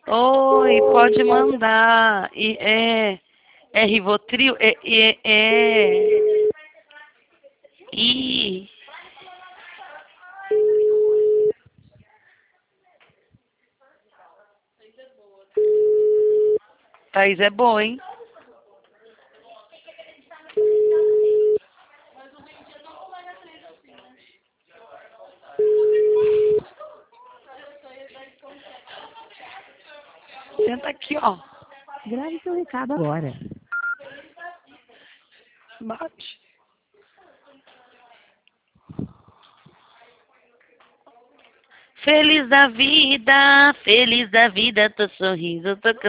Oi, pode mandar. É Rivotril? E Thaís é boa, hein? Senta aqui, ó. Grave seu recado agora. Bate. Feliz da vida, tô sorrindo, tô